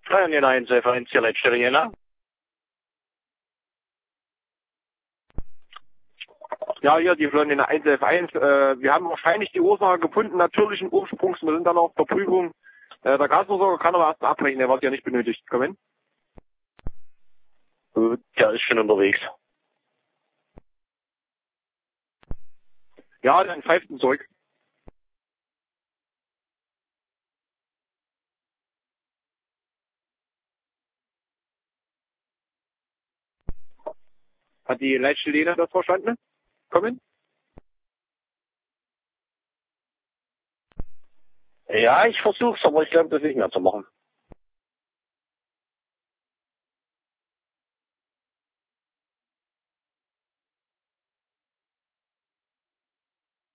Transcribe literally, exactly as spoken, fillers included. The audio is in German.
Steuern Jena eins elf eins, hier Leitstelle Jena. Ja, hier, die Flon Jena eins elf eins. Äh, wir haben wahrscheinlich die Ursache gefunden, natürlichen Ursprungs. Wir sind dann auf der Prüfung. Äh, der Gasversorger kann aber erst mal abbrechen, der wird ja nicht benötigt. Komm hin. Gut, der ist schon unterwegs. Ja, dann pfeift ihn zurück. Hat die Leitstelle Jena das verstanden? Komm hin. Ja, ich versuch's, aber ich glaube, das nicht mehr zu machen.